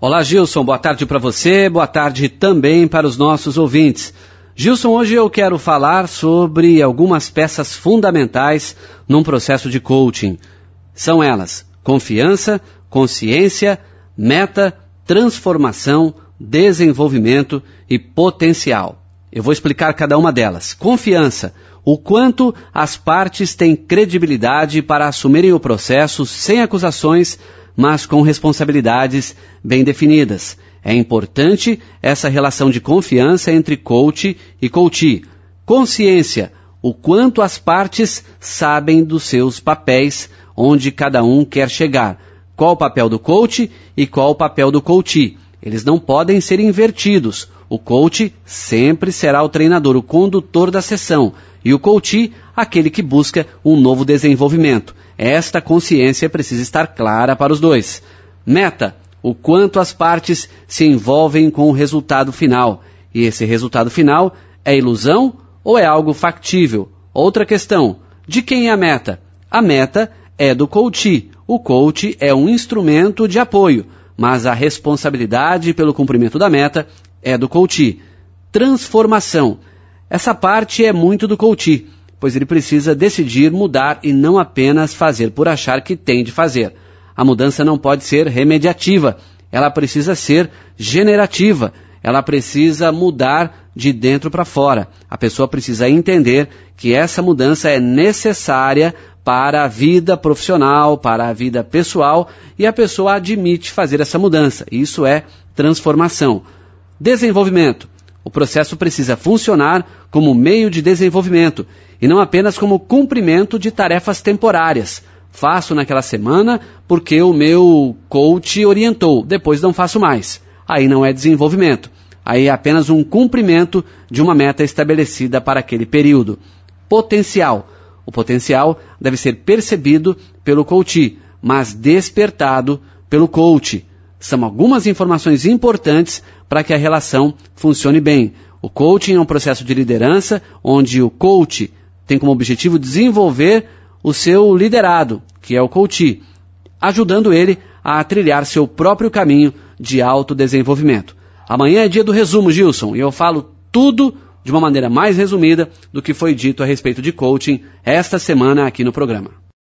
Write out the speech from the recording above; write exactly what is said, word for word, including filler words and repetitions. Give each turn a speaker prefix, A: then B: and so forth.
A: Olá, Gilson, boa tarde para você, boa tarde também para os nossos ouvintes. Gilson, hoje eu quero falar sobre algumas peças fundamentais num processo de coaching. São elas: confiança, consciência, meta, transformação, desenvolvimento e potencial. Eu vou explicar cada uma delas. Confiança: o quanto as partes têm credibilidade para assumirem o processo sem acusações, mas com responsabilidades bem definidas. É importante essa relação de confiança entre coach e coachee. Consciência: o quanto as partes sabem dos seus papéis, onde cada um quer chegar. Qual o papel do coach e qual o papel do coachee. Eles não podem ser invertidos. O coach sempre será o treinador, o condutor da sessão, e o coachee, aquele que busca um novo desenvolvimento. Esta consciência precisa estar clara para os dois. Meta: o quanto as partes se envolvem com o resultado final. E esse resultado final é ilusão ou é algo factível? Outra questão: de quem é a meta? A meta é do coachee. O coach é um instrumento de apoio, mas a responsabilidade pelo cumprimento da meta é do coachee. Transformação: essa parte é muito do coachee, pois ele precisa decidir mudar e não apenas fazer por achar que tem de fazer. A mudança não pode ser remediativa, ela precisa ser generativa, ela precisa mudar de dentro para fora. A pessoa precisa entender que essa mudança é necessária para a vida profissional, para a vida pessoal, e a pessoa admite fazer essa mudança. Isso é transformação. Desenvolvimento: o processo precisa funcionar como meio de desenvolvimento e não apenas como cumprimento de tarefas temporárias. Faço naquela semana porque o meu coach orientou, depois não faço mais. Aí não é desenvolvimento, aí é apenas um cumprimento de uma meta estabelecida para aquele período. Potencial: o potencial deve ser percebido pelo coachee, mas despertado pelo coach. São algumas informações importantes para que a relação funcione bem. O coaching é um processo de liderança onde o coach tem como objetivo desenvolver o seu liderado, que é o coachee, ajudando ele a trilhar seu próprio caminho de autodesenvolvimento. Amanhã é dia do resumo, Gilson, e eu falo tudo de uma maneira mais resumida do que foi dito a respeito de coaching esta semana aqui no programa.